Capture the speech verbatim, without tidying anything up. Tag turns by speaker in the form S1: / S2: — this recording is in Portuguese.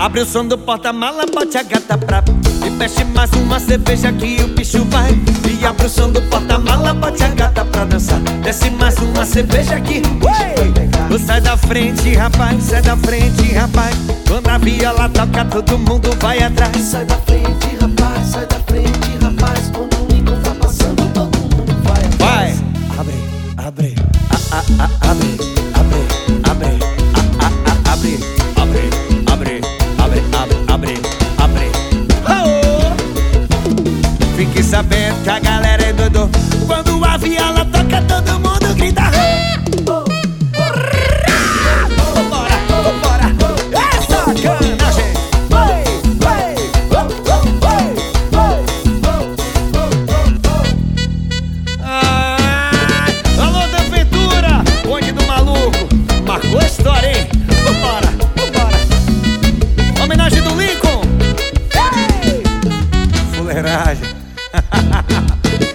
S1: Abre o som do porta-mala, bote a gata pra... E feche mais uma cerveja que o bicho vai. E abre o som do porta-mala, bote a gata pra dançar. Desce mais uma cerveja que... Ué! Sai da frente, rapaz, sai da frente, rapaz. Quando a viola toca, todo mundo vai atrás.
S2: Sai da frente, rapaz, sai da frente, rapaz. Quando o Lincoln tá passando, todo mundo vai atrás.
S1: Vai! Abre, abre, a, a, a, abre, abre, abre, a, a, a, abre, abre, abre, abre, abre, abre, abre. Oh! Fique sabendo que a galera é doido. Quando a viola toca, todo mundo grita. Oh! Vambora, vambora, é sacanagem. Marcou a história, hein? Vambora, vambora. Homenagem do Lincoln. Hey! Fuleiragem.